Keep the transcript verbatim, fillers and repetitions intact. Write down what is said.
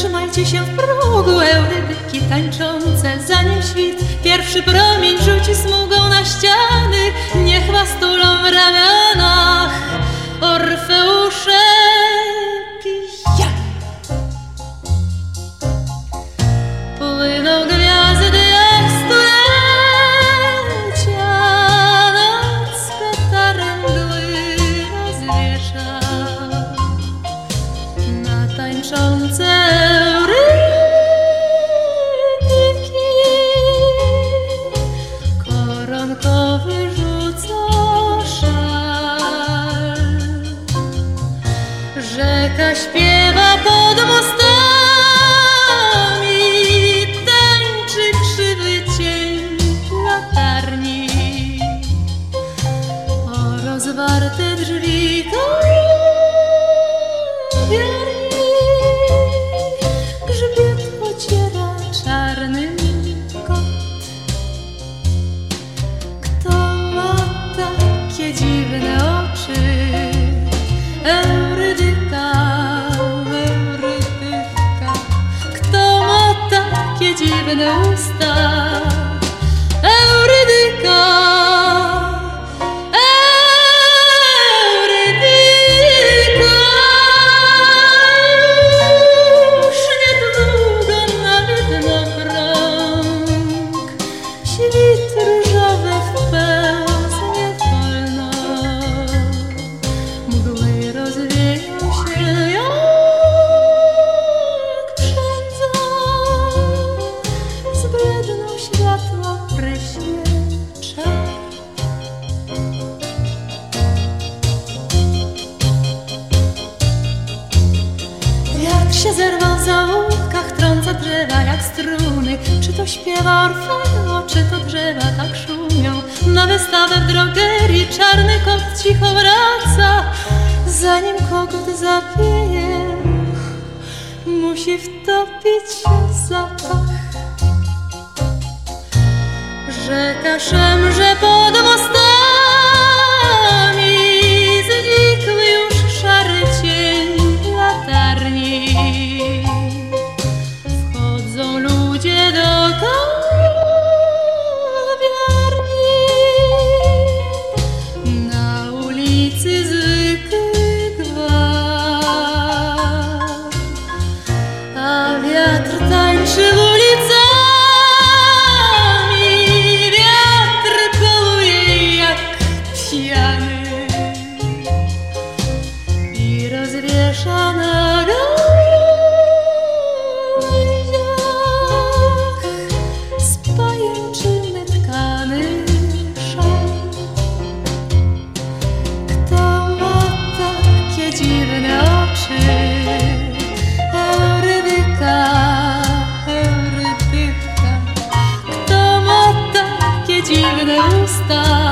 Zatrzymajcie się w progu, eurydyki tańczące, zanim świt pierwszy promień rzuci smugą na ściany. Niech was tulą w ramionach Orfeusze pijane. Płyną gwiazdy jak stulecia, noc petarem mgły rozwiesza na tańczące eurydyki. Koronkowy rzuca szal, rzeka śpiewa pod mostami, tańczy krzywy cień latarni. O rozwarte drzwi kawiarni grzbiet ociera czarny kot. Kto ma takie dziwne oczy? Eurydyka, eurydyka. Kto ma takie dziwne usta? Eurydyka, eurydyka. Już niedługo na widnokrąg świt różowy wpełznie wolno. Mgły rozwieją się jak przędza, zbledną światło pryśnie czar. Wiatr się zerwał w zaułkach, trąca drzewa jak struny. Czy to śpiewa Orfeo, czy to drzewa tak szumią? Na wystawę w drogerii czarny kot cicho wraca. Zanim kogut zapieje, musi wtopić się w zapach. Rzeka szemrze pod mostami, znikły już szary cień latarni. Wchodzą ludzie do kawiarni, na ulicy zwykły gwar, a wiatr tańczy ulicami, wiatr kołuje jak pijany i rozwiesza na gałęziach z pajęczyny tkany szal. Kto ma takie dziwne oczy? Eurydyka, eurydyka. Kto ma takie dziwne usta?